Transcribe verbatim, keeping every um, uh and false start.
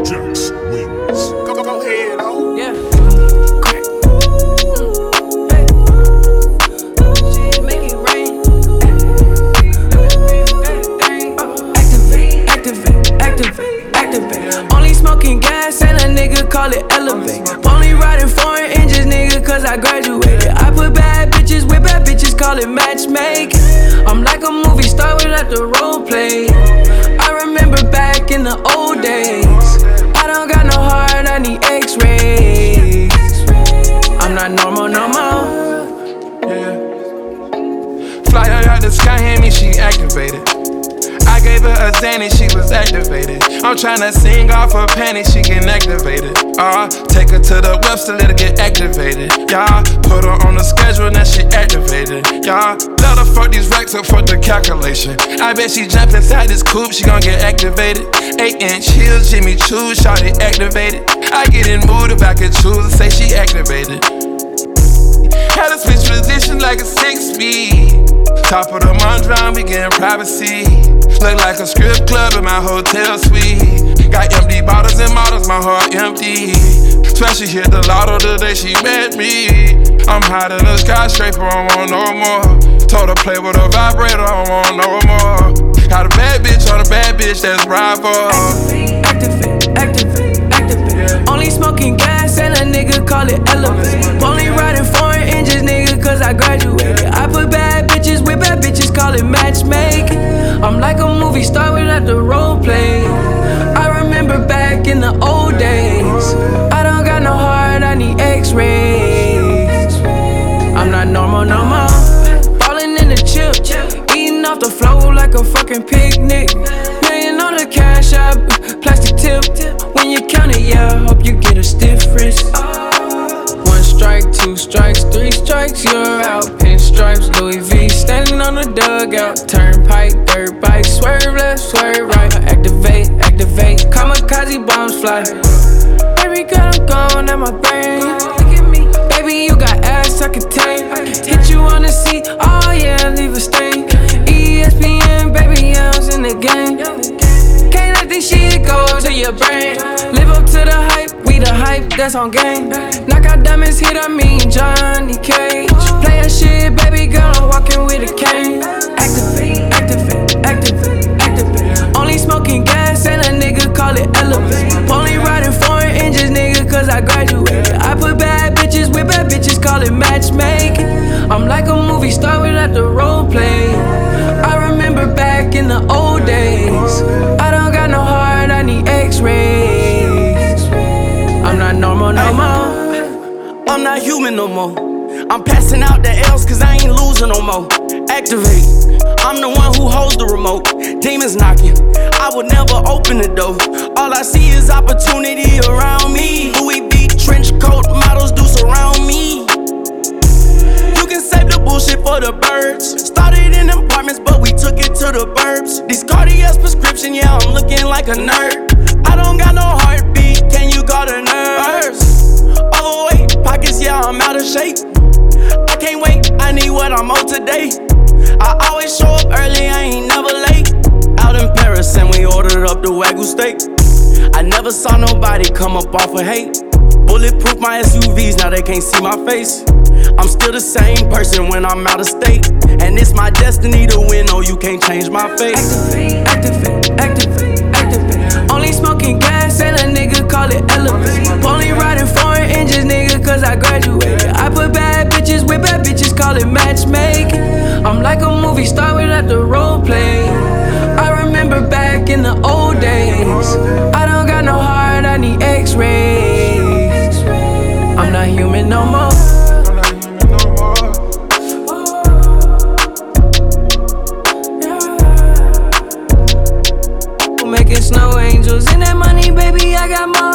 Jax wins. Go, go, go ahead, oh. Yeah. Crack. Hey. Shit, make it rain. Activate, activate, activate, activate. Only smoking gas and a nigga call it elevate. Only riding foreign engines, nigga, cause I graduated. I put bad bitches with bad bitches, call it matchmaking. I'm like a movie star without the role play. I remember back in the old days. I don't got no heart, I need x-rays. I'm not normal no more. Yeah. Fly her out the sky, hand me, she activated. I gave her a Xanny, she was activated. I'm tryna sing off her panties, she getting activated. Uh, take her to the Webster, let her get activated. Yeah, put her on the schedule, now she activated. Yeah, let her fuck these racks up for the calculation. I bet she jump inside this coupe, she gon' get activated. Eight inch heels, Jimmy Choo, shawty activated. I get in mood if I could choose, say she activated. Had to switch position like a six speed. Top of the Mondrian, we getting privacy. Look like a strip club in my hotel suite. Got empty bottles and models, my heart empty. Swear she hit the lotto the day she met me. I'm hot in the skyscraper, I don't want no more. Told her play with a vibrator, I don't want no more. Got a bad bitch on a bad bitch, that's rival. Activate, activate, activate. Yeah. Only smoking gas and a nigga call it elevate. Only riding foreign engines, nigga, cause I graduated. I put bad bitches with bad bitches, call it matchmaking. I'm like a movie star without the role play. I remember back in the old days. I don't got no heart, I need x-rays. I'm not normal no more. Falling in the chip, eating off the floor like a fucking picnic. Million on the cash app, plastic tip. When you count it, yeah, hope you get a stiff wrist. One strike, two strikes, three strikes, you're out. Pinstripes, Louis V, standing on the dugout. Turnpike, dirt bike, swerve left, swerve right. Activate, activate, kamikaze bombs fly. Baby girl, I'm gone at my brain. Look at me, baby, you got ass I can take. Hit you on the seat, oh yeah, leave a stain. E S P N, baby, I was in the game. Can't let this shit go to your brain. Live up to the hype, we the hype, that's on game. Knock out diamonds, hit, I mean Johnny Cage. Play a shit, baby girl, I'm walking with a cane. Activate, activate, activate, activate. Only smoking gas and a nigga call it elevate. Only riding foreign engines, nigga, cause I graduated. I put bad bitches with bad bitches, call it matchmaking. I'm like a movie star without the role play. I remember back in the old days. I don't got no heart, I need x-rays. I'm not normal no more. I'm not human no more. I'm passing out the L's cause I ain't losing no more. Activate, I'm the one who holds the remote. Demons knocking, I would never open the door. All I see is opportunity around me. Louis V trench coat models do surround me. You can save the bullshit for the birds. Started in apartments but we took it to the burbs. These Cartier's prescription, yeah, I'm looking like a nerd. I don't got no heartbeat, can you got a nurse? Overweight, pockets, yeah, I'm out of shape. I can't wait, I need what I'm on today. I always show up early, I ain't never late. Out in Paris and we ordered up the Wagyu steak. I never saw nobody come up off of hate. Bulletproof my S U Vs, now they can't see my face. I'm still the same person when I'm out of state. And it's my destiny to win, no, you can't change my fate. Activate, activate, activate, activate. Only smoking gas and a nigga call it elevate. Only riding foreign engines, nigga, cause I graduated. I put bad bitches with bad bitches, call it matchmaking. I'm like a movie star without the role play. I remember back in the old days. I don't got no heart, I need x-rays. I'm not human no more. Making snow angels and that money, baby, I got more.